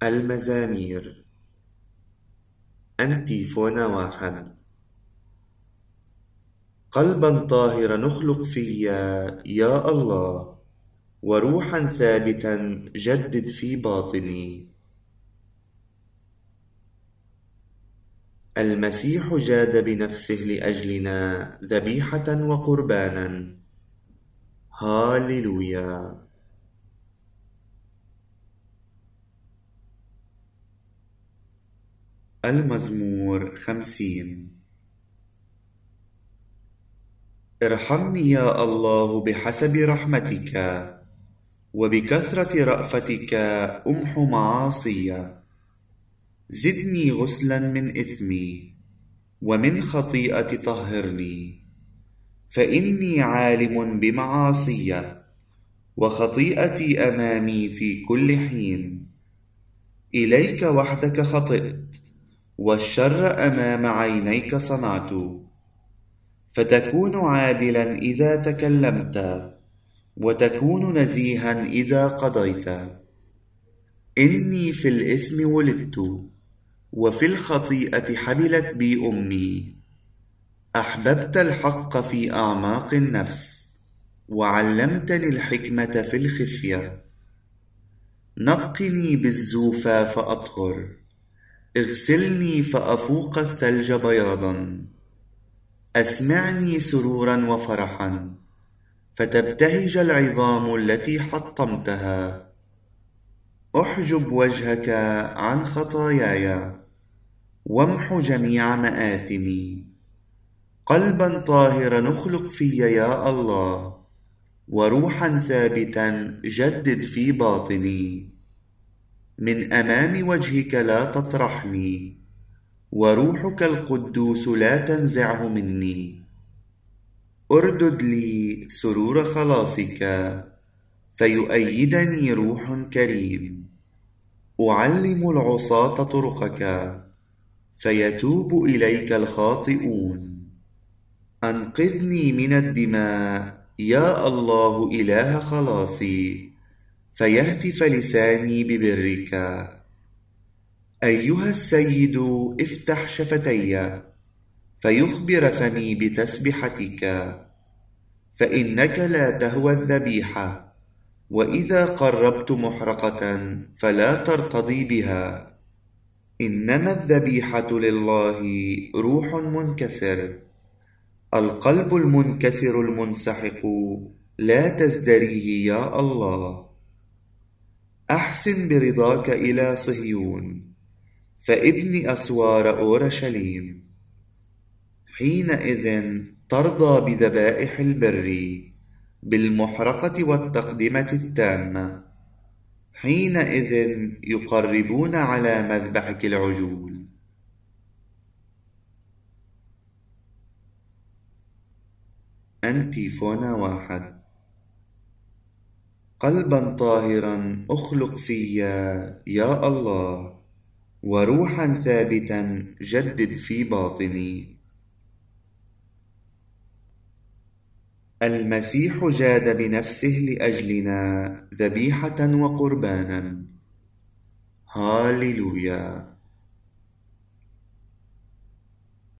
المزامير. أنتيفونا 1. قلبا طاهرا نخلق فيا يا الله، وروحا ثابتا جدد في باطني. المسيح جاد بنفسه لأجلنا ذبيحة وقربانا. هاليلويا. المزمور 50. ارحمني يا الله بحسب رحمتك، وبكثرة رأفتك أمحو معاصي. زدني غسلا من إثمي، ومن خطيئتي طهرني، فإني عالم بمعاصي، وخطيئتي أمامي في كل حين. إليك وحدك خطئت، والشر أمام عينيك صنعت. فتكون عادلا إذا تكلمت، وتكون نزيها إذا قضيت. إني في الإثم ولدت، وفي الخطيئة حبلت بي أمي. أحببت الحق في أعماق النفس، وعلمتني الحكمة في الخفية. نقني بالزوفى فأطهر، اغسلني فأفوق الثلج بياضا. أسمعني سرورا وفرحا، فتبتهج العظام التي حطمتها. احجب وجهك عن خطاياي، وامح جميع مآثمي. قلبا طاهرا نخلق في يا الله، وروحا ثابتا جدد في باطني. من أمام وجهك لا تطرحني، وروحك القدوس لا تنزعه مني. اردد لي سرور خلاصك، فيؤيدني روح كريم. أعلم العصاة طرقك، فيتوب إليك الخاطئون. أنقذني من الدماء يا الله إله خلاصي، فيهتف لساني ببرك. أيها السيد افتح شفتي، فيخبر فمي بتسبحتك. فإنك لا تهوى الذبيحة، وإذا قربت محرقة فلا ترتضي بها. إنما الذبيحة لله روح منكسر، القلب المنكسر المنسحق لا تزدريه يا الله. أحسن برضاك إلى صهيون، فابن أسوار أورشليم. حينئذ ترضى بذبائح البر، بالمحرقة والتقدمة التامة. حينئذ يقربون على مذبحك العجول. أنتيفونا 1. قلبا طاهرا أخلق فيا يا الله، وروحا ثابتا جدد في باطني. المسيح جاد بنفسه لأجلنا ذبيحة وقربانا. هاليلويا.